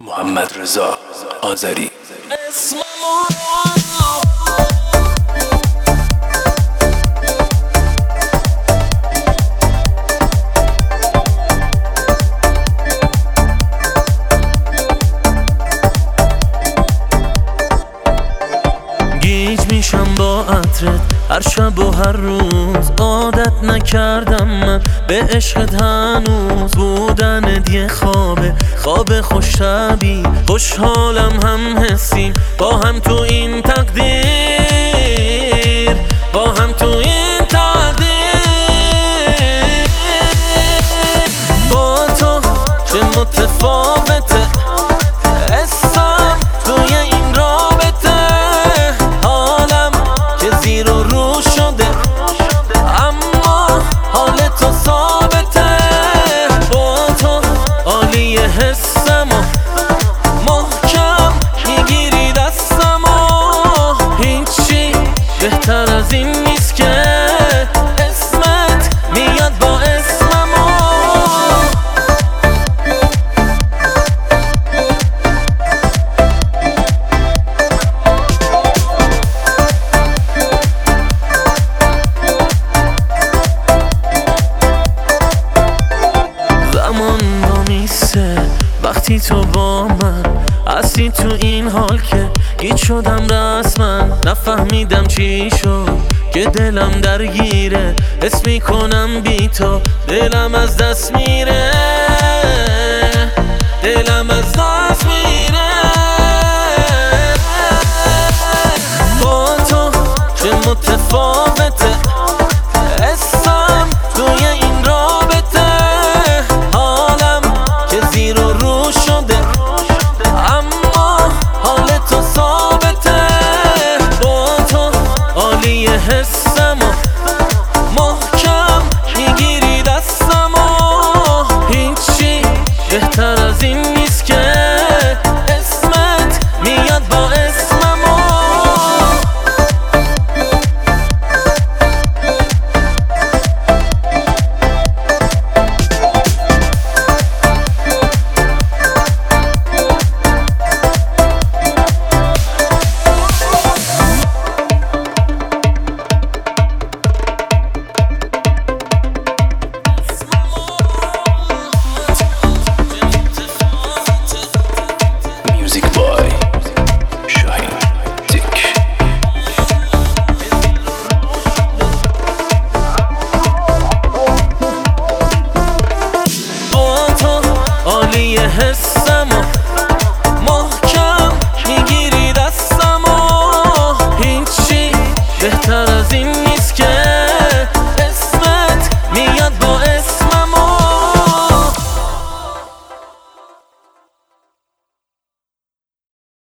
محمد رضا آذری. گیج میشم با عطرت هر شب و هر روز، عادت نکردم من به عشقت هنوز. بودنت یه خواب خوش طبیعی، خوشحالم هم حسیم با هم تو این تقدیر، با هم تو این تقدیر. با تو چه متفاوته حسم توی این رابطه، حالم که زیر و رو شده اما حال تو ثابته. با تو عالی حسم و محکم میگیری دستم و هیچی بهتر از این نیست که اسمت میاد با اسمم و زمان میسه وقتی تو با من هستی تو این حال که گیج شدم رسما. نفهمیدم چی شد که دلم درگیره، حس میکنم بی تو دلم از دست میره، دلم از دست